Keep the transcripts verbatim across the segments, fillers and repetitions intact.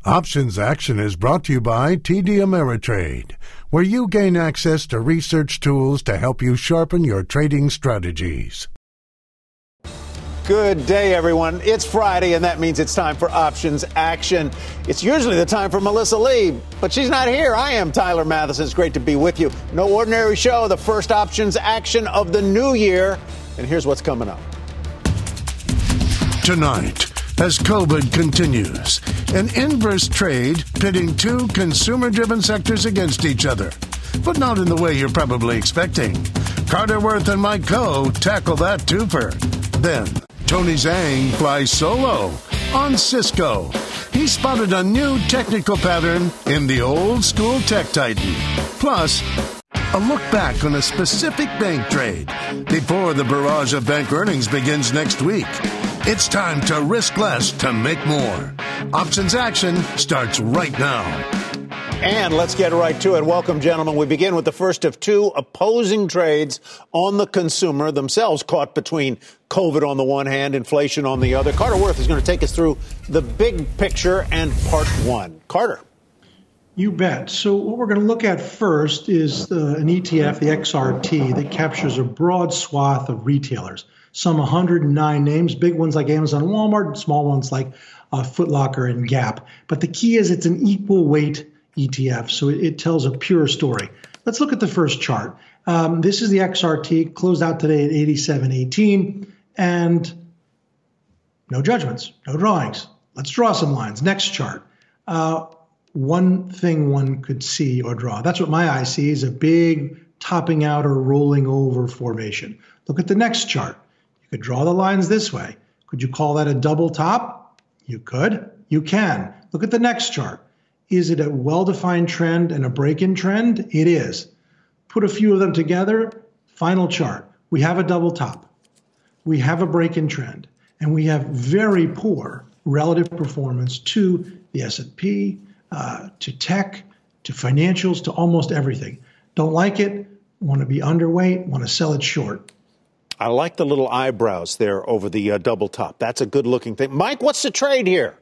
Options Action is brought to you by T D Ameritrade, where you gain access to research tools to help you sharpen your trading strategies. Good day, everyone. It's Friday, and that means it's time for Options Action. It's usually the time for Melissa Lee, but she's not here. I am Tyler Mathisen. It's great to be with you. No ordinary show, the first Options Action of the new year. And here's what's coming up. Tonight, as COVID continues, an inverse trade pitting two consumer-driven sectors against each other, but not in the way you're probably expecting. Carter Worth and Mike Coe tackle that twofer. Then, Tony Zhang flies solo on Cisco. He spotted a new technical pattern in the old school tech titan. Plus, a look back on a specific bank trade before the barrage of bank earnings begins next week. It's time to risk less to make more. Options Action starts right now. And let's get right to it. Welcome, gentlemen. We begin with the first of two opposing trades on the consumer, themselves caught between COVID on the one hand, inflation on the other. Carter Worth is going to take us through the big picture and part one. Carter. You bet. So what we're going to look at first is the, an E T F, the X R T, that captures a broad swath of retailers. Some one hundred nine names, big ones like Amazon and Walmart, small ones like uh, Foot Locker and Gap. But the key is it's an equal weight E T F, so it, it tells a pure story. Let's look at the first chart. Um, this is the X R T, closed out today at eighty-seven eighteen, and no judgments, no drawings. Let's draw some lines. Next chart. Uh, one thing one could see or draw. That's what my eye sees, a big topping out or rolling over formation. Look at the next chart. You could draw the lines this way. Could you call that a double top? You could. You can. Look at the next chart. Is it a well-defined trend and a break-in trend? It is. Put a few of them together. Final chart. We have a double top. We have a break-in trend. And we have very poor relative performance to the S and P, uh, to tech, to financials, to almost everything. Don't like it. Want to be underweight. Want to sell it short. I like the little eyebrows there over the uh, double top. That's a good-looking thing. Mike, what's the trade here?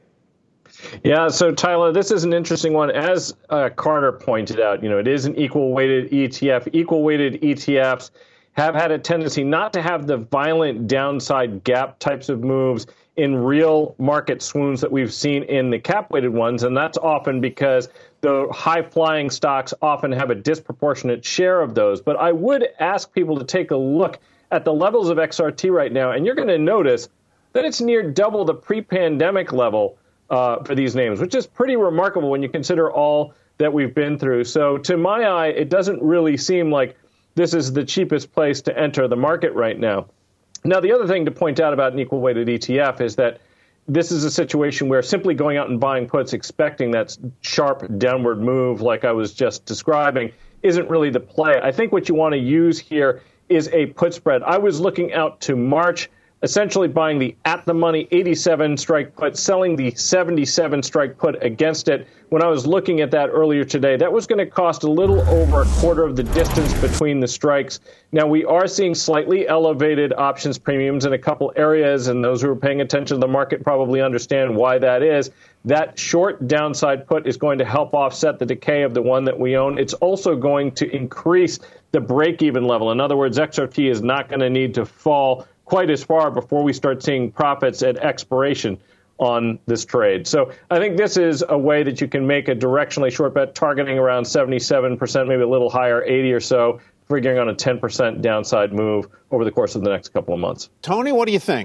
Yeah, so Tyler, this is an interesting one. As uh, Carter pointed out, you know, it is an equal-weighted E T F. Equal-weighted E T Fs have had a tendency not to have the violent downside gap types of moves in real market swoons that we've seen in the cap-weighted ones, and that's often because the high-flying stocks often have a disproportionate share of those. But I would ask people to take a look at the levels of X R T right now, and you're going to notice that it's near double the pre-pandemic level Uh, for these names, which is pretty remarkable when you consider all that we've been through. So to my eye, it doesn't really seem like this is the cheapest place to enter the market right now. Now, the other thing to point out about an equal-weighted E T F is that this is a situation where simply going out and buying puts, expecting that sharp downward move like I was just describing, isn't really the play. I think what you want to use here is a put spread. I was looking out to March, essentially buying the at-the-money eighty-seven strike put, selling the seventy-seven strike put against it. When I was looking at that earlier today, that was going to cost a little over a quarter of the distance between the strikes. Now, we are seeing slightly elevated options premiums in a couple areas, and those who are paying attention to the market probably understand why that is. That short downside put is going to help offset the decay of the one that we own. It's also going to increase the break-even level. In other words, X R T is not going to need to fall quite as far before we start seeing profits at expiration on this trade. So I think this is a way that you can make a directionally short bet targeting around seventy-seven percent, maybe a little higher, eighty or so, figuring on a ten percent downside move over the course of the next couple of months. Tony, what do you think?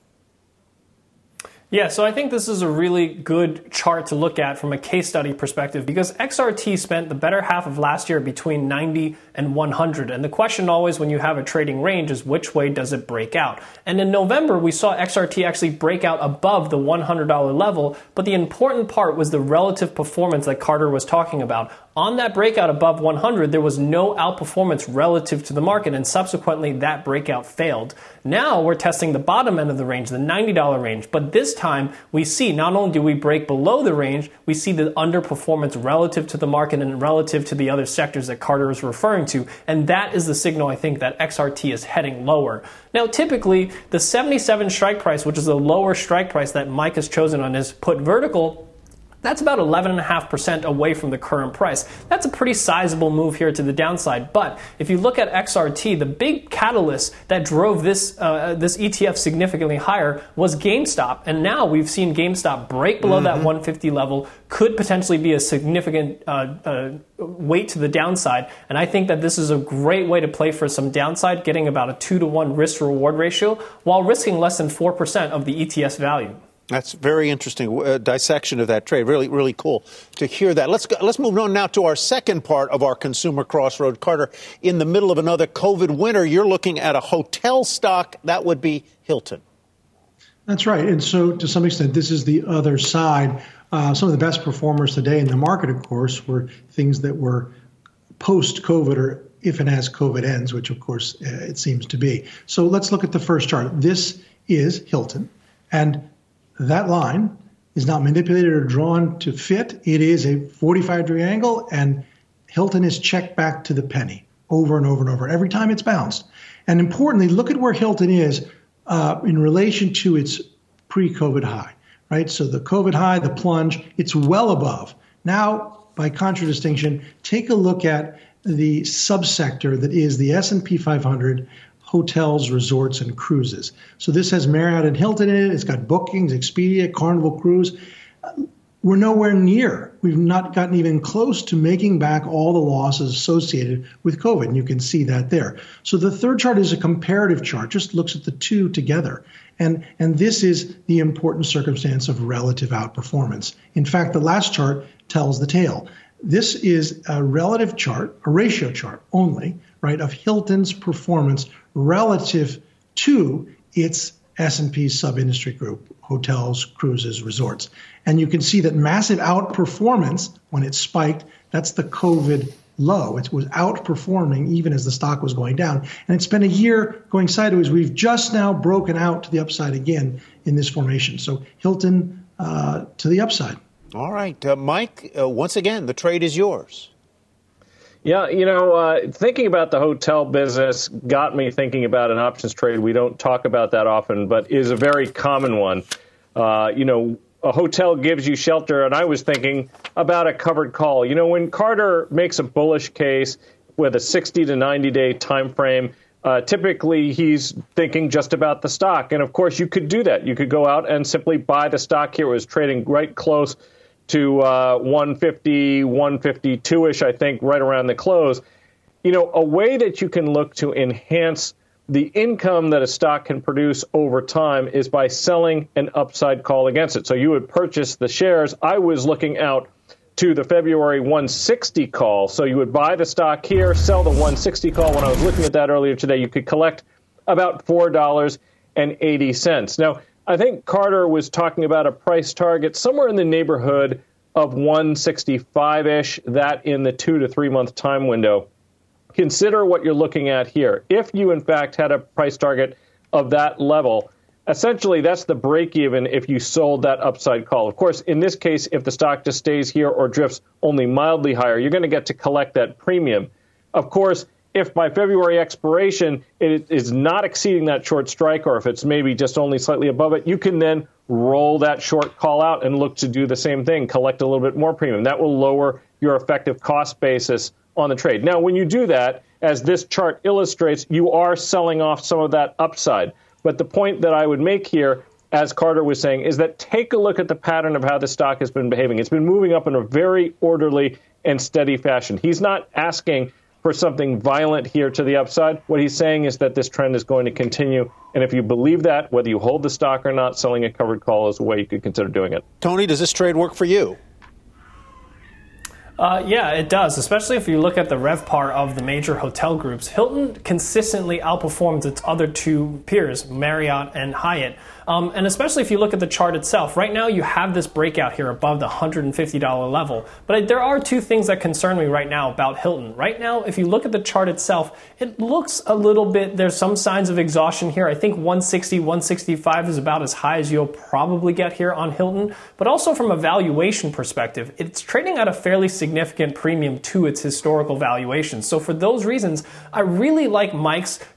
Yeah, so I think this is a really good chart to look at from a case study perspective because X R T spent the better half of last year between ninety and one hundred. And the question always when you have a trading range is which way does it break out? And in November, we saw X R T actually break out above the one hundred dollar level. But the important part was the relative performance that Carter was talking about. On that breakout above one hundred, there was no outperformance relative to the market, and subsequently that breakout failed. Now we're testing the bottom end of the range, the ninety dollar range. But this time we see not only do we break below the range, we see the underperformance relative to the market and relative to the other sectors that Carter is referring to. And that is the signal, I think, that X R T is heading lower. Now, typically, the seventy-seven strike price, which is the lower strike price that Mike has chosen on his put vertical, That's about eleven point five percent away from the current price. That's a pretty sizable move here to the downside. But if you look at X R T, the big catalyst that drove this uh, this E T F significantly higher was GameStop. And now we've seen GameStop break below mm-hmm. that one fifty level, could potentially be a significant uh, uh, weight to the downside. And I think that this is a great way to play for some downside, getting about a two to one risk-to-reward ratio while risking less than four percent of the E T F's value. That's very interesting uh, dissection of that trade. Really, really cool to hear that. Let's go, let's move on now to our second part of our consumer crossroad. Carter, in the middle of another COVID winter, you're looking at a hotel stock. That would be Hilton. That's right. And so to some extent, this is the other side. Uh, some of the best performers today in the market, of course, were things that were post-COVID or if and as COVID ends, which, of course, uh, it seems to be. So let's look at the first chart. This is Hilton. And that line is not manipulated or drawn to fit. It is a forty-five degree angle, and Hilton is checked back to the penny over and over and over every time it's bounced. And importantly, look at where Hilton is uh, in relation to its pre-COVID high, right? So the COVID high, the plunge, it's well above. Now, by contradistinction, take a look at the subsector that is the S and P five hundred, hotels, resorts, and cruises. So this has Marriott and Hilton in it. It's got Bookings, Expedia, Carnival Cruise. We're nowhere near. We've not gotten even close to making back all the losses associated with COVID, and you can see that there. So the third chart is a comparative chart, just looks at the two together. And, and this is the important circumstance of relative outperformance. In fact, the last chart tells the tale. This is a relative chart, a ratio chart only, right, of Hilton's performance relative to its S and P sub-industry group, hotels, cruises, resorts. And you can see that massive outperformance when it spiked, that's the COVID low. It was outperforming even as the stock was going down. And it's been a year going sideways. We've just now broken out to the upside again in this formation. So Hilton uh, to the upside. All right. Uh, Mike, uh, once again, the trade is yours. Yeah, you know, uh, thinking about the hotel business got me thinking about an options trade we don't talk about that often, but is a very common one. Uh, you know, a hotel gives you shelter, and I was thinking about a covered call. You know, when Carter makes a bullish case with a sixty to ninety day time frame, uh, typically he's thinking just about the stock. And, of course, you could do that. You could go out and simply buy the stock here. It was trading right close to uh, one fifty, one fifty-two-ish, I think, right around the close. You know, a way that you can look to enhance the income that a stock can produce over time is by selling an upside call against it. So you would purchase the shares. I was looking out to the February one sixty call. So you would buy the stock here, sell the one sixty call. When I was looking at that earlier today, you could collect about four dollars and eighty cents. Now, I think Carter was talking about a price target somewhere in the neighborhood of one sixty-five-ish, that in the two to three month time window. Consider what you're looking at here. If you, in fact, had a price target of that level, essentially that's the break even if you sold that upside call. Of course, in this case, if the stock just stays here or drifts only mildly higher, you're going to get to collect that premium. Of course, if by February expiration it is not exceeding that short strike, or if it's maybe just only slightly above it, you can then roll that short call out and look to do the same thing, collect a little bit more premium. That will lower your effective cost basis on the trade. Now, when you do that, as this chart illustrates, you are selling off some of that upside. But the point that I would make here, as Carter was saying, is that take a look at the pattern of how the stock has been behaving. It's been moving up in a very orderly and steady fashion. He's not asking for something violent here to the upside. What he's saying is that this trend is going to continue. And if you believe that, whether you hold the stock or not, selling a covered call is a way you could consider doing it. Tony, does this trade work for you? Uh, yeah, it does, especially if you look at the RevPAR of the major hotel groups. Hilton consistently outperforms its other two peers, Marriott and Hyatt. Um, and especially if you look at the chart itself. Right now, you have this breakout here above the one hundred fifty dollars level. But there are two things that concern me right now about Hilton. Right now, if you look at the chart itself, it looks a little bit, there's some signs of exhaustion here. I think one sixty, one sixty-five is about as high as you'll probably get here on Hilton. But also from a valuation perspective, it's trading at a fairly significant premium to its historical valuation. So for those reasons, I really like Mike's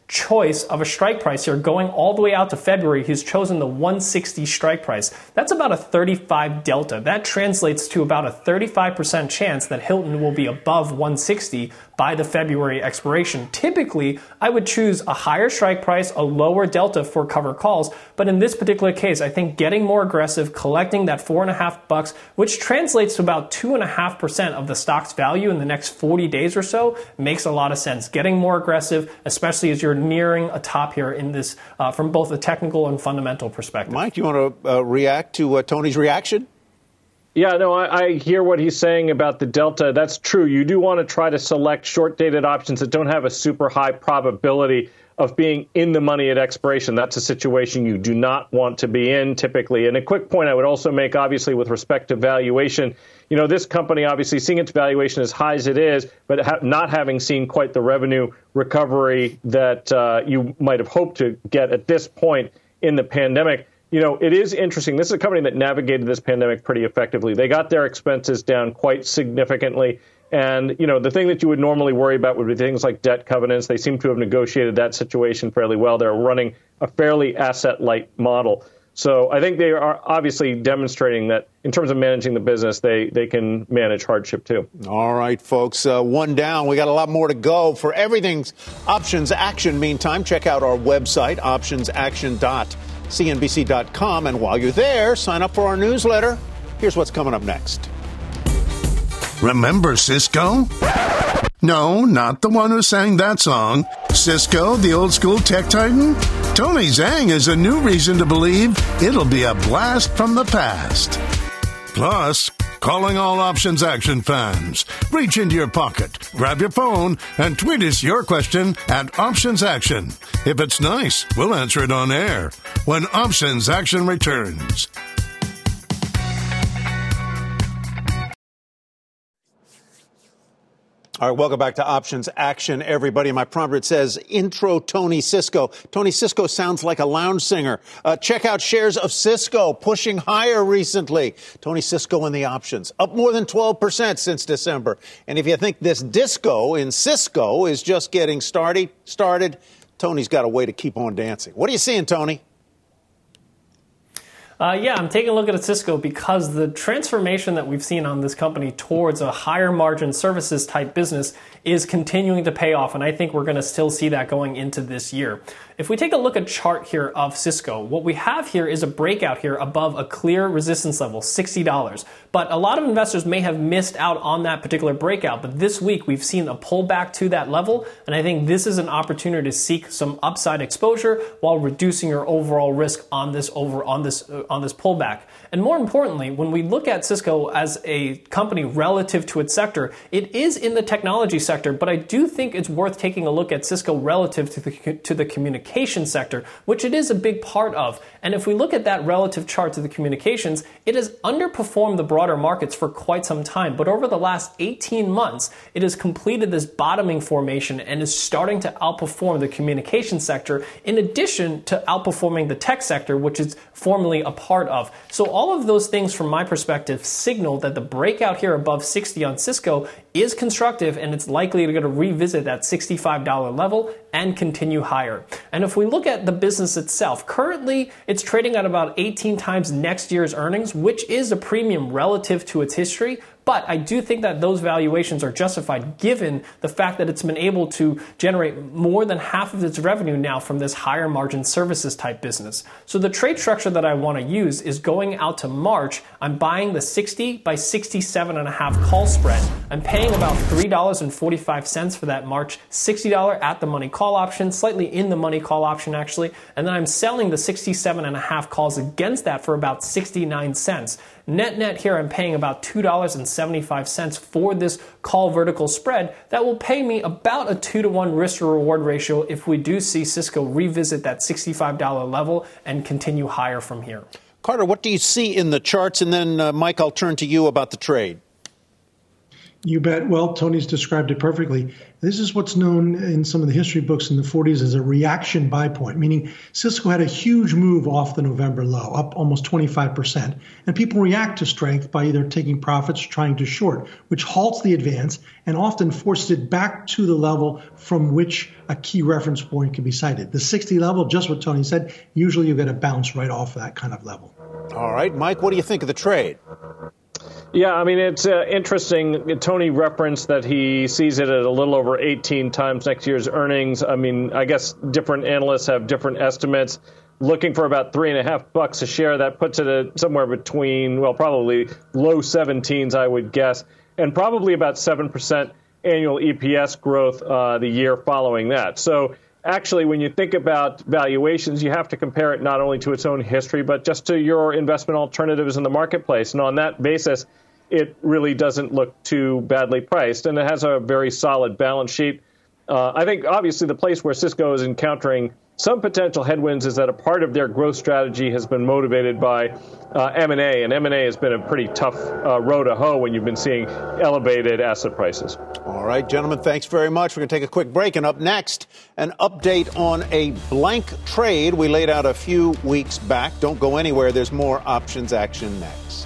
choice of a strike price here going all the way out to February. He's chosen the one sixty strike price. That's about a thirty-five delta. That translates to about a thirty-five percent chance that Hilton will be above one sixty by the February expiration. Typically, I would choose a higher strike price, a lower delta for cover calls. But in this particular case, I think getting more aggressive, collecting that four and a half bucks, which translates to about two and a half percent of the stock's value in the next forty days or so, makes a lot of sense. Getting more aggressive, especially as you're nearing a top here in this, uh, from both a technical and fundamental perspective. Mike, you want to uh, react to uh, Tony's reaction? Yeah, no, I, I hear what he's saying about the delta. That's true. You do want to try to select short-dated options that don't have a super high probability of being in the money at expiration. That's a situation you do not want to be in typically. And a quick point I would also make, obviously, with respect to valuation, you know, this company obviously seeing its valuation as high as it is, but ha- not having seen quite the revenue recovery that uh, you might have hoped to get at this point in the pandemic. You know, it is interesting. This is a company that navigated this pandemic pretty effectively. They got their expenses down quite significantly. And, you know, the thing that you would normally worry about would be things like debt covenants. They seem to have negotiated that situation fairly well. They're running a fairly asset-light model. So I think they are obviously demonstrating that in terms of managing the business, they, they can manage hardship, too. All right, folks, uh, one down. We got a lot more to go. For everything's Options Action, meantime, check out our website, options action dot c n b c dot com. And while you're there, sign up for our newsletter. Here's what's coming up next. Remember Cisco? No, not the one who sang that song. Cisco, the old school tech titan? Tony Zhang has a new reason to believe it'll be a blast from the past. Plus, calling all Options Action fans. Reach into your pocket, grab your phone, and tweet us your question at Options Action. If it's nice, we'll answer it on air when Options Action returns. All right, welcome back to Options Action, everybody. My prompter, it says, intro Tony Cisco. Tony Cisco sounds like a lounge singer. Uh, check out shares of Cisco pushing higher recently. Tony Cisco in the options, up more than twelve percent since December. And if you think this disco in Cisco is just getting started, started, Tony's got a way to keep on dancing. What are you seeing, Tony? Uh, yeah, I'm taking a look at Cisco because the transformation that we've seen on this company towards a higher margin services type business is continuing to pay off. And I think we're going to still see that going into this year. If we take a look at chart here of Cisco, what we have here is a breakout here above a clear resistance level, sixty dollars. But a lot of investors may have missed out on that particular breakout. But this week we've seen a pullback to that level. And I think this is an opportunity to seek some upside exposure while reducing your overall risk on this over on this uh, on this pullback. And more importantly, when we look at Cisco as a company relative to its sector, it is in the technology sector, but I do think it's worth taking a look at Cisco relative to the, to the communication sector, which it is a big part of. And if we look at that relative chart to the communications, it has underperformed the broader markets for quite some time. But over the last eighteen months, it has completed this bottoming formation and is starting to outperform the communication sector, in addition to outperforming the tech sector, which is formerly a part of. So all of those things, from my perspective, signal that the breakout here above sixty on Cisco is constructive, and it's likely to go to revisit that sixty-five dollars level and continue higher. And if we look at the business itself, currently it's trading at about eighteen times next year's earnings, which is a premium relative to its history. But I do think that those valuations are justified given the fact that it's been able to generate more than half of its revenue now from this higher margin services type business. So the trade structure that I want to use is going out to March. I'm buying the sixty by sixty-seven and a half call spread. I'm paying about three dollars and forty-five cents for that March sixty dollars at the money call option, slightly in the money call option actually. And then I'm selling the sixty-seven and a half calls against that for about sixty-nine cents. Net net here, I'm paying about two dollars and seventy-five cents for this call vertical spread that will pay me about a two to one risk to reward ratio if we do see Cisco revisit that sixty-five dollars level and continue higher from here. Carter, what do you see in the charts? And then, uh, Mike, I'll turn to you about the trade. You bet. Well, Tony's described it perfectly. This is what's known in some of the history books in the forties as a reaction buy point, meaning Cisco had a huge move off the November low, up almost twenty-five percent. And people react to strength by either taking profits or trying to short, which halts the advance and often forces it back to the level from which a key reference point can be cited. The sixty level, just what Tony said, usually you get a bounce right off of that kind of level. All right, Mike, what do you think of the trade? Yeah, I mean, it's uh, interesting. Tony referenced that he sees it at a little over eighteen times next year's earnings. I mean, I guess different analysts have different estimates. Looking for about three and a half bucks a share. That puts it at somewhere between, well, probably low seventeens, I would guess, and probably about seven percent annual E P S growth uh, the year following that. So actually, when you think about valuations, you have to compare it not only to its own history, but just to your investment alternatives in the marketplace. And on that basis, it really doesn't look too badly priced. And it has a very solid balance sheet. Uh, I think, obviously, the place where Cisco is encountering some potential headwinds is that a part of their growth strategy has been motivated by uh, M and A, and M and A has been a pretty tough uh, row to hoe when you've been seeing elevated asset prices. All right, gentlemen, thanks very much. We're going to take a quick break, and up next, an update on a blank trade we laid out a few weeks back. Don't go anywhere. There's more options action next.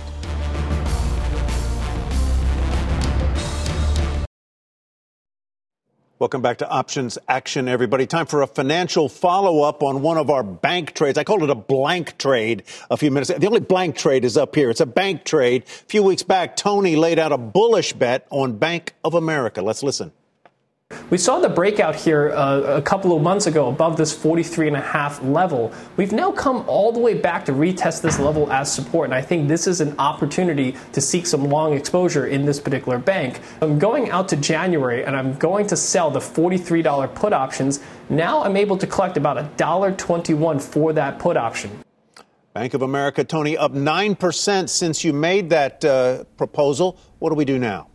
Welcome back to Options Action, everybody. Time for a financial follow-up on one of our bank trades. I called it a blank trade a few minutes ago. The only blank trade is up here. It's a bank trade. A few weeks back, Tony laid out a bullish bet on Bank of America. Let's listen. We saw the breakout here uh, a couple of months ago above this forty-three and a half level. We've now come all the way back to retest this level as support, and I think this is an opportunity to seek some long exposure in this particular bank. I'm going out to January, and I'm going to sell the forty-three dollars put options. Now I'm able to collect about one dollar twenty-one for that put option. Bank of America, Tony, up nine percent since you made that uh, proposal. What do we do now?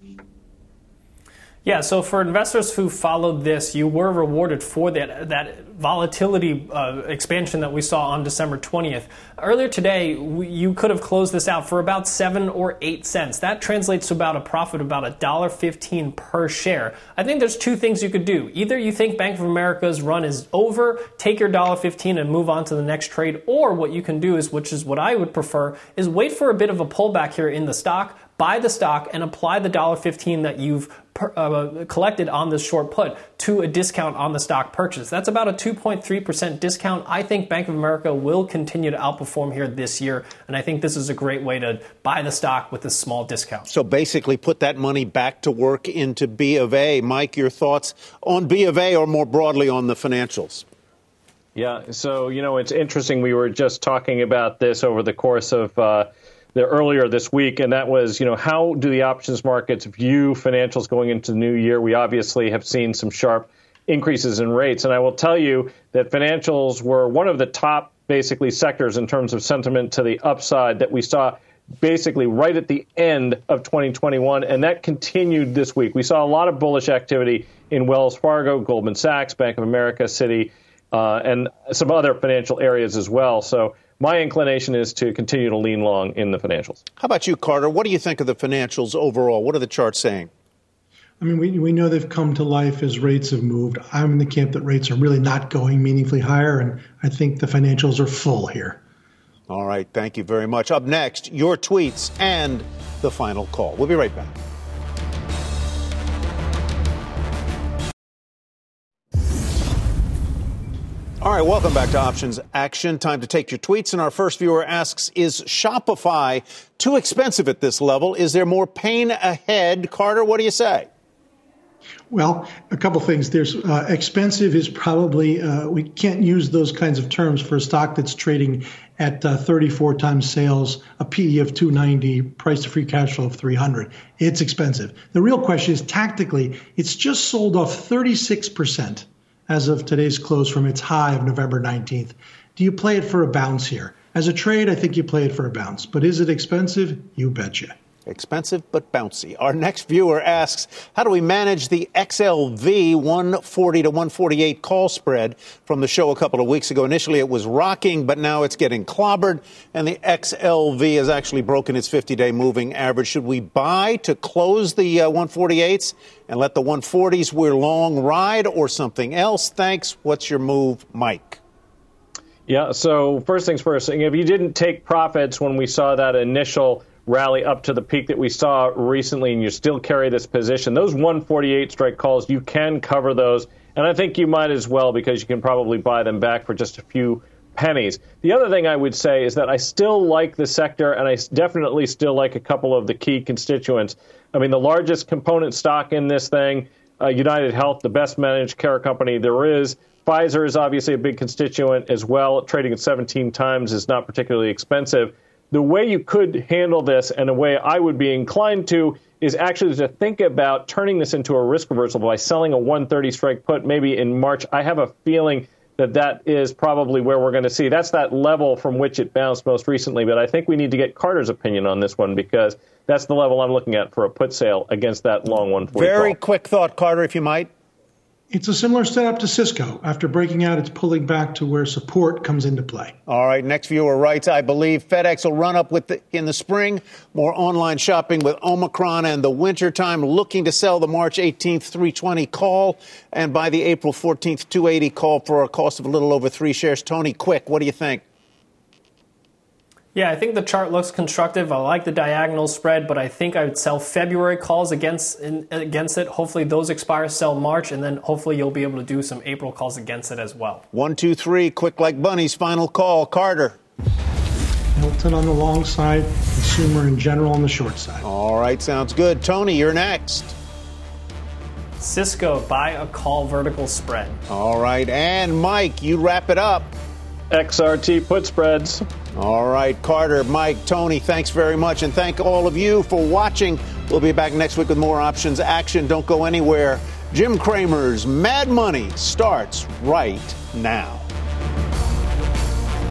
Yeah, so for investors who followed this, you were rewarded for that that volatility uh, expansion that we saw on December twentieth. Earlier today, we, you could have closed this out for about seven or eight cents. That translates to about a profit of about one dollar fifteen per share. I think there's two things you could do. Either you think Bank of America's run is over, take your one dollar fifteen and move on to the next trade, or what you can do is, which is what I would prefer, is wait for a bit of a pullback here in the stock, buy the stock, and apply the one dollar fifteen that you've per, uh, collected on this short put to a discount on the stock purchase. That's about a two point three percent discount. I think Bank of America will continue to outperform here this year, and I think this is a great way to buy the stock with a small discount. So basically put that money back to work into B of A. Mike, your thoughts on B of A or more broadly on the financials? Yeah, so, you know, it's interesting. We were just talking about this over the course of uh, the earlier this week, and that was, you know, how do the options markets view financials going into the new year? We obviously have seen some sharp increases in rates, and I will tell you that financials were one of the top, basically, sectors in terms of sentiment to the upside that we saw basically right at the end of twenty twenty-one, and that continued this week. We saw a lot of bullish activity in Wells Fargo, Goldman Sachs, Bank of America, Citi, uh, and some other financial areas as well. So my inclination is to continue to lean long in the financials. How about you, Carter? What do you think of the financials overall? What are the charts saying? I mean, we, we know they've come to life as rates have moved. I'm in the camp that rates are really not going meaningfully higher, and I think the financials are full here. All right. Thank you very much. Up next, your tweets and the final call. We'll be right back. All right, welcome back to Options Action. Time to take your tweets. And our first viewer asks, is Shopify too expensive at this level? Is there more pain ahead? Carter, what do you say? Well, a couple things. There's uh, expensive is probably, uh, we can't use those kinds of terms for a stock that's trading at uh, thirty-four times sales, a P E of two ninety, price to free cash flow of three hundred. It's expensive. The real question is tactically, it's just sold off thirty-six percent as of today's close from its high of November nineteenth. Do you play it for a bounce here? As a trade, I think you play it for a bounce. But is it expensive? You betcha. Expensive but bouncy. Our next viewer asks, how do we manage the X L V one forty to one forty-eight call spread from the show a couple of weeks ago? Initially, it was rocking, but now it's getting clobbered, and the X L V has actually broken its fifty-day moving average. Should we buy to close the uh, one forty-eights and let the one forties we're long ride, or something else? Thanks. What's your move, Mike? Yeah, so first things first, if you didn't take profits when we saw that initial rally up to the peak that we saw recently and you still carry this position, those one forty-eight strike calls, you can cover those. And I think you might as well, because you can probably buy them back for just a few pennies. The other thing I would say is that I still like the sector, and I definitely still like a couple of the key constituents. I mean, the largest component stock in this thing, uh, United Health, the best managed care company there is. Pfizer is obviously a big constituent as well. Trading at seventeen times is not particularly expensive. The way you could handle this, and a way I would be inclined to, is actually to think about turning this into a risk reversal by selling a one thirty strike put maybe in March. I have a feeling that that is probably where we're going to see. That's that level from which it bounced most recently. But I think we need to get Carter's opinion on this one, because that's the level I'm looking at for a put sale against that long one forty. Very call. quick thought, Carter, if you might. It's a similar setup to Cisco. After breaking out, it's pulling back to where support comes into play. All right. Next viewer writes, I believe FedEx will run up with the, in the spring. More online shopping with Omicron and the wintertime. Looking to sell the March eighteenth three twenty call. And by the April fourteenth two eighty call for a cost of a little over three shares. Tony, quick, what do you think? Yeah, I think the chart looks constructive. I like the diagonal spread, but I think I would sell February calls against in, against it. Hopefully those expire, sell March, and then hopefully you'll be able to do some April calls against it as well. One, two, three, quick like bunnies, final call. Carter. Hilton on the long side, consumer in general on the short side. All right, sounds good. Tony, you're next. Cisco, buy a call vertical spread. All right, and Mike, you wrap it up. X R T put spreads. All right, Carter, Mike, Tony, thanks very much. And thank all of you for watching. We'll be back next week with more options action. Don't go anywhere. Jim Cramer's Mad Money starts right now.